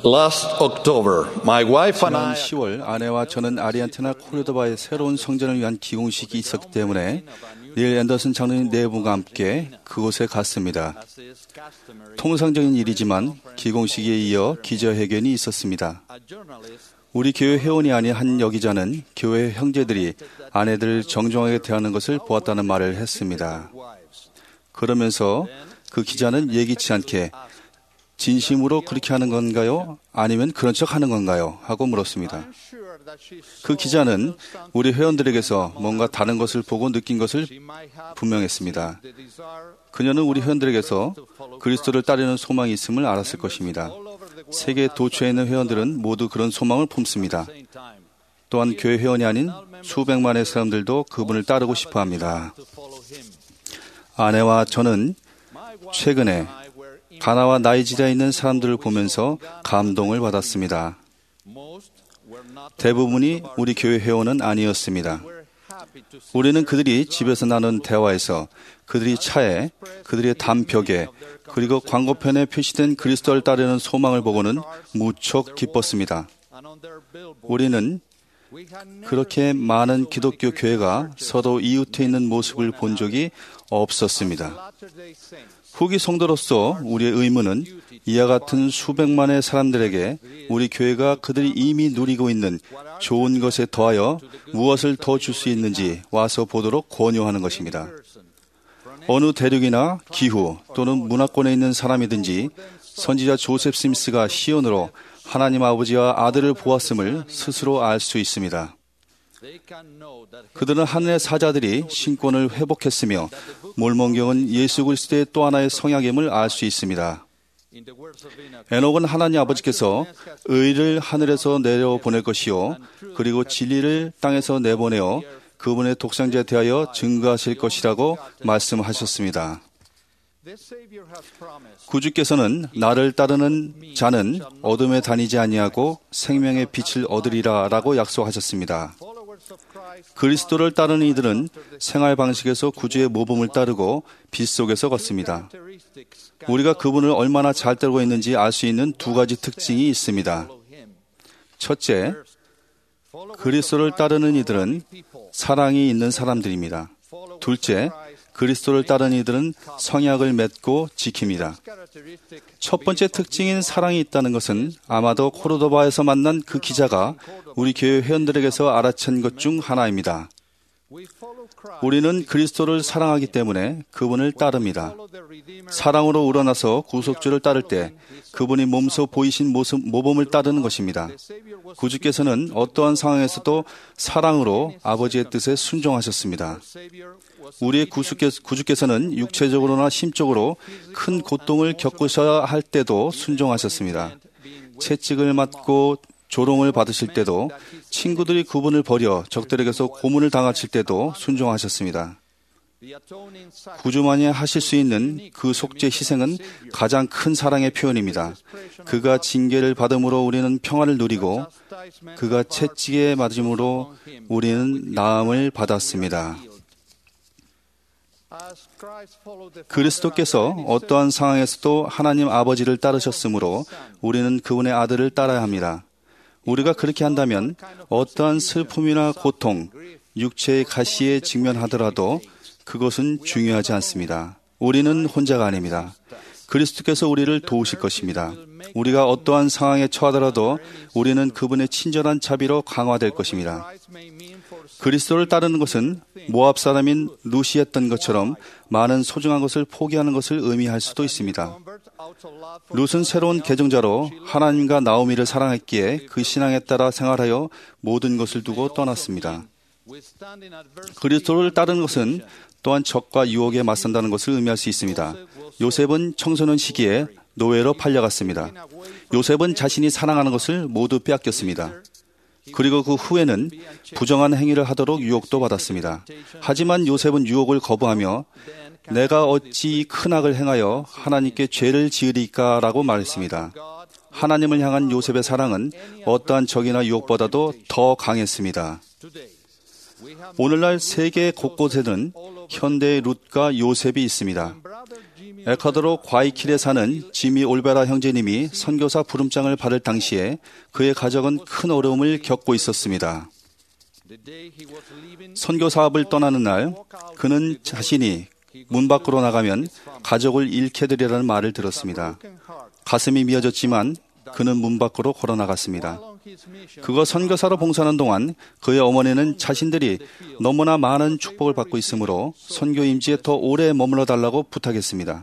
Last October, my wife and 지난 I 10월 아내와 저는 아리안티나 코르도바의 새로운 성전을 위한 기공식이 있었기 때문에 닐 앤더슨 장로님 네 분과 함께 그곳에 갔습니다. 통상적인 일이지만 기공식에 이어 기자회견이 있었습니다. 우리 교회 회원이 아닌 한 여기자는 교회 형제들이 아내들을 정중하게 대하는 것을 보았다는 말을 했습니다. 그러면서 그 기자는 예기치 않게 진심으로 그렇게 하는 건가요? 아니면 그런 척 하는 건가요? 하고 물었습니다. 그 기자는 우리 회원들에게서 뭔가 다른 것을 보고 느낀 것을 분명했습니다. 그녀는 우리 회원들에게서 그리스도를 따르는 소망이 있음을 알았을 것입니다. 세계 도처에 있는 회원들은 모두 그런 소망을 품습니다. 또한 교회 회원이 아닌 수백만의 사람들도 그분을 따르고 싶어 합니다. 아내와 저는 최근에 가나와 나이지리아에 있는 사람들을 보면서 감동을 받았습니다. 대부분이 우리 교회 회원은 아니었습니다. 우리는 그들이 집에서 나눈 대화에서 그들이 차에, 그들의 담벽에, 그리고 광고편에 표시된 그리스도를 따르는 소망을 보고는 무척 기뻤습니다. 우리는 그렇게 많은 기독교 교회가 서로 이웃해 있는 모습을 본 적이 없었습니다. 후기 성도로서 우리의 의무는 이와 같은 수백만의 사람들에게 우리 교회가 그들이 이미 누리고 있는 좋은 것에 더하여 무엇을 더 줄 수 있는지 와서 보도록 권유하는 것입니다. 어느 대륙이나 기후 또는 문화권에 있는 사람이든지 선지자 조셉 스미스가 시온으로 하나님 아버지와 아들을 보았음을 스스로 알 수 있습니다. 그들은 하늘의 사자들이 신권을 회복했으며 몰몬경은 예수 그리스도의 또 하나의 성약임을 알 수 있습니다. 에녹은 하나님 아버지께서 의를 하늘에서 내려보낼 것이요 그리고 진리를 땅에서 내보내어 그분의 독생자에 대하여 증거하실 것이라고 말씀하셨습니다. 구주께서는 나를 따르는 자는 어둠에 다니지 아니하고 생명의 빛을 얻으리라 라고 약속하셨습니다. 그리스도를 따르는 이들은 생활 방식에서 구주의 모범을 따르고 빛 속에서 걷습니다. 우리가 그분을 얼마나 잘 따르고 있는지 알 수 있는 두 가지 특징이 있습니다. 첫째, 그리스도를 따르는 이들은 사랑이 있는 사람들입니다. 둘째, 그리스도를 따르는 이들은 성약을 맺고 지킵니다. 첫 번째 특징인 사랑이 있다는 것은 아마도 코르도바에서 만난 그 기자가 우리 교회 회원들에게서 알아챈 것 중 하나입니다. 우리는 그리스도를 사랑하기 때문에 그분을 따릅니다. 사랑으로 우러나서 구속주를 따를 때 그분이 몸소 보이신 모범을 따르는 것입니다. 구주께서는 어떠한 상황에서도 사랑으로 아버지의 뜻에 순종하셨습니다. 우리의 구주께서는 육체적으로나 심적으로 큰 고통을 겪으셔야 할 때도 순종하셨습니다. 채찍을 맞고 조롱을 받으실 때도, 친구들이 그분을 버려 적들에게서 고문을 당하실 때도 순종하셨습니다. 구주만이 하실 수 있는 그 속죄 희생은 가장 큰 사랑의 표현입니다. 그가 징계를 받음으로 우리는 평안을 누리고 그가 채찍에 맞음으로 우리는 나음을 받았습니다. 그리스도께서 어떠한 상황에서도 하나님 아버지를 따르셨으므로 우리는 그분의 아들을 따라야 합니다. 우리가 그렇게 한다면 어떠한 슬픔이나 고통, 육체의 가시에 직면하더라도 그것은 중요하지 않습니다. 우리는 혼자가 아닙니다. 그리스도께서 우리를 도우실 것입니다. 우리가 어떠한 상황에 처하더라도 우리는 그분의 친절한 자비로 강화될 것입니다. 그리스도를 따르는 것은 모압 사람인 룻이었던 것처럼 많은 소중한 것을 포기하는 것을 의미할 수도 있습니다. 룻은 새로운 개종자로 하나님과 나오미를 사랑했기에 그 신앙에 따라 생활하여 모든 것을 두고 떠났습니다. 그리스도를 따르는 것은 또한 적과 유혹에 맞선다는 것을 의미할 수 있습니다. 요셉은 청소년 시기에 노예로 팔려갔습니다. 요셉은 자신이 사랑하는 것을 모두 빼앗겼습니다. 그리고 그 후에는 부정한 행위를 하도록 유혹도 받았습니다. 하지만 요셉은 유혹을 거부하며 내가 어찌 큰 악을 행하여 하나님께 죄를 지으리까 라고 말했습니다. 하나님을 향한 요셉의 사랑은 어떠한 적이나 유혹보다도 더 강했습니다. 오늘날 세계 곳곳에는 현대의 룻과 요셉이 있습니다. 에콰도르 과이킬에 사는 지미 올베라 형제님이 선교사 부름장을 받을 당시에 그의 가정은 큰 어려움을 겪고 있었습니다. 선교 사업을 떠나는 날, 그는 자신이 문 밖으로 나가면 가족을 잃게 되리라는 말을 들었습니다. 가슴이 미어졌지만 그는 문 밖으로 걸어 나갔습니다. 그가 선교사로 봉사하는 동안 그의 어머니는 자신들이 너무나 많은 축복을 받고 있으므로 선교 임지에 더 오래 머물러 달라고 부탁했습니다.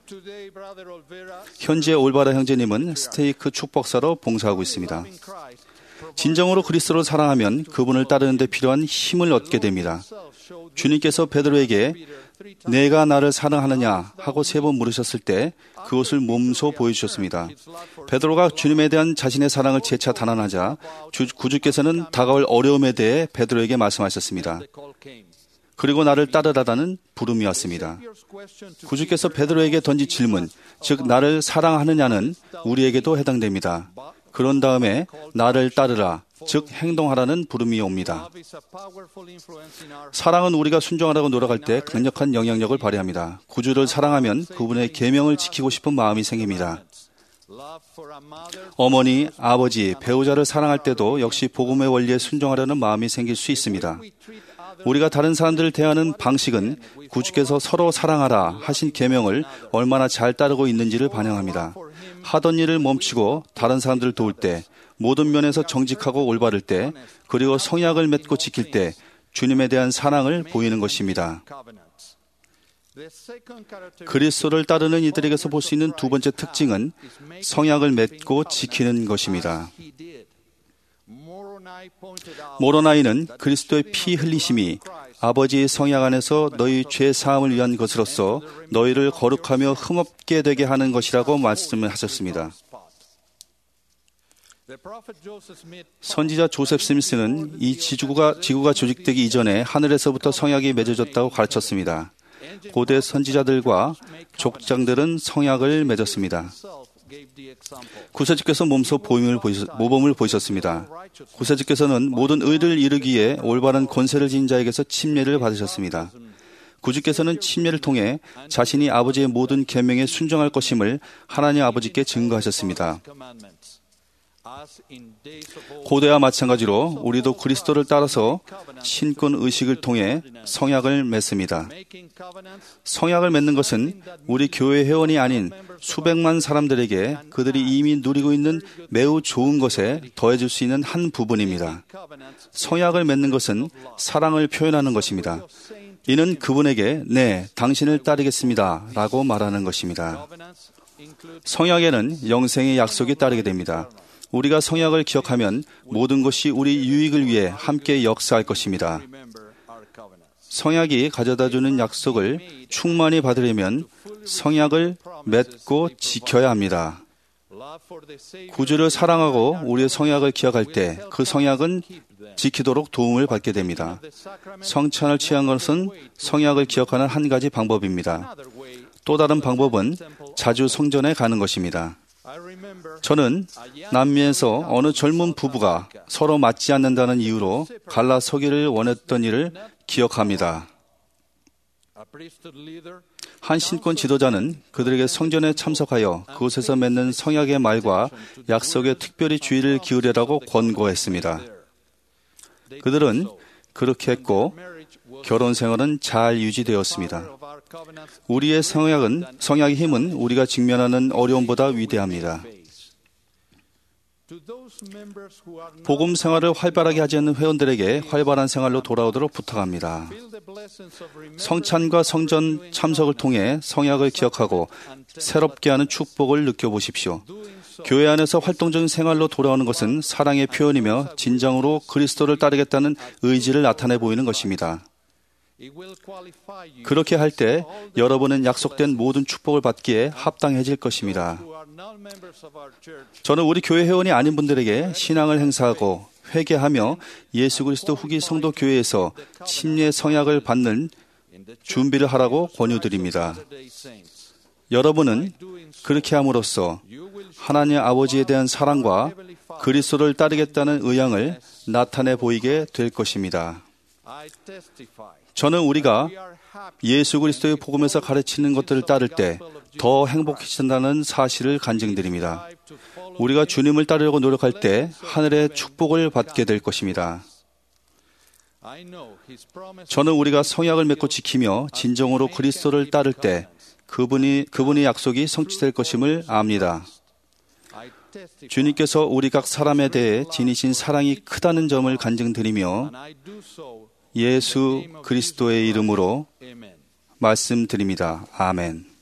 현재 올바라 형제님은 스테이크 축복사로 봉사하고 있습니다. 진정으로 그리스도를 사랑하면 그분을 따르는 데 필요한 힘을 얻게 됩니다. 주님께서 베드로에게 내가 나를 사랑하느냐 하고 3번 물으셨을 때 그것을 몸소 보여주셨습니다. 베드로가 주님에 대한 자신의 사랑을 재차 단언하자 구주께서는 다가올 어려움에 대해 베드로에게 말씀하셨습니다. 그리고 나를 따르라라는 부름이 왔습니다. 구주께서 베드로에게 던진 질문, 즉 나를 사랑하느냐는 우리에게도 해당됩니다. 그런 다음에 나를 따르라, 즉 행동하라는 부름이 옵니다. 사랑은 우리가 순종하라고 노력할 때 강력한 영향력을 발휘합니다. 구주를 사랑하면 그분의 계명을 지키고 싶은 마음이 생깁니다. 어머니, 아버지, 배우자를 사랑할 때도 역시 복음의 원리에 순종하려는 마음이 생길 수 있습니다. 우리가 다른 사람들을 대하는 방식은 구주께서 서로 사랑하라 하신 계명을 얼마나 잘 따르고 있는지를 반영합니다. 하던 일을 멈추고 다른 사람들을 도울 때, 모든 면에서 정직하고 올바를 때, 그리고 성약을 맺고 지킬 때 주님에 대한 사랑을 보이는 것입니다. 그리스도를 따르는 이들에게서 볼 수 있는 두 번째 특징은 성약을 맺고 지키는 것입니다. 모로나이는 그리스도의 피 흘리심이 아버지의 성약 안에서 너희 죄 사함을 위한 것으로서 너희를 거룩하며 흠없게 되게 하는 것이라고 말씀을 하셨습니다. 선지자 조셉 스미스는 이 지구가 조직되기 이전에 하늘에서부터 성약이 맺어졌다고 가르쳤습니다. 고대 선지자들과 족장들은 성약을 맺었습니다. 구세주께서 몸소 모범을 보이셨습니다. 구세주께서는 모든 의를 이루기에 올바른 권세를 지닌 자에게서 침례를 받으셨습니다. 구주께서는 침례를 통해 자신이 아버지의 모든 계명에 순종할 것임을 하나님 아버지께 증거하셨습니다. 고대와 마찬가지로 우리도 그리스도를 따라서 신권 의식을 통해 성약을 맺습니다. 성약을 맺는 것은 우리 교회 회원이 아닌 수백만 사람들에게 그들이 이미 누리고 있는 매우 좋은 것에 더해줄 수 있는 한 부분입니다. 성약을 맺는 것은 사랑을 표현하는 것입니다. 이는 그분에게 네, 당신을 따르겠습니다 라고 말하는 것입니다. 성약에는 영생의 약속이 따르게 됩니다. 우리가 성약을 기억하면 모든 것이 우리 유익을 위해 함께 역사할 것입니다. 성약이 가져다주는 약속을 충만히 받으려면 성약을 맺고 지켜야 합니다. 구주를 사랑하고 우리의 성약을 기억할 때 그 성약은 지키도록 도움을 받게 됩니다. 성찬을 취한 것은 성약을 기억하는 한 가지 방법입니다. 또 다른 방법은 자주 성전에 가는 것입니다. 저는 남미에서 어느 젊은 부부가 서로 맞지 않는다는 이유로 갈라 서기를 원했던 일을 기억합니다. 한 신권 지도자는 그들에게 성전에 참석하여 그곳에서 맺는 성약의 말과 약속에 특별히 주의를 기울이라고 권고했습니다. 그들은 그렇게 했고 결혼 생활은 잘 유지되었습니다. 우리의 성약의 힘은 우리가 직면하는 어려움보다 위대합니다. 복음 생활을 활발하게 하지 않는 회원들에게 활발한 생활로 돌아오도록 부탁합니다. 성찬과 성전 참석을 통해 성약을 기억하고 새롭게 하는 축복을 느껴보십시오. 교회 안에서 활동적인 생활로 돌아오는 것은 사랑의 표현이며 진정으로 그리스도를 따르겠다는 의지를 나타내 보이는 것입니다. 그렇게 할 때 여러분은 약속된 모든 축복을 받기에 합당해질 것입니다. 저는 우리 교회 회원이 아닌 분들에게 신앙을 행사하고 회개하며 예수 그리스도 후기 성도 교회에서 침례 성약을 받는 준비를 하라고 권유드립니다. 여러분은 그렇게 함으로써 하나님 아버지에 대한 사랑과 그리스도를 따르겠다는 의향을 나타내 보이게 될 것입니다. 저는 우리가 예수 그리스도의 복음에서 가르치는 것들을 따를 때 더 행복해진다는 사실을 간증드립니다. 우리가 주님을 따르려고 노력할 때 하늘의 축복을 받게 될 것입니다. 저는 우리가 성약을 맺고 지키며 진정으로 그리스도를 따를 때 그분의 약속이 성취될 것임을 압니다. 주님께서 우리 각 사람에 대해 지니신 사랑이 크다는 점을 간증드리며 예수 그리스도의 이름으로 말씀드립니다. 아멘.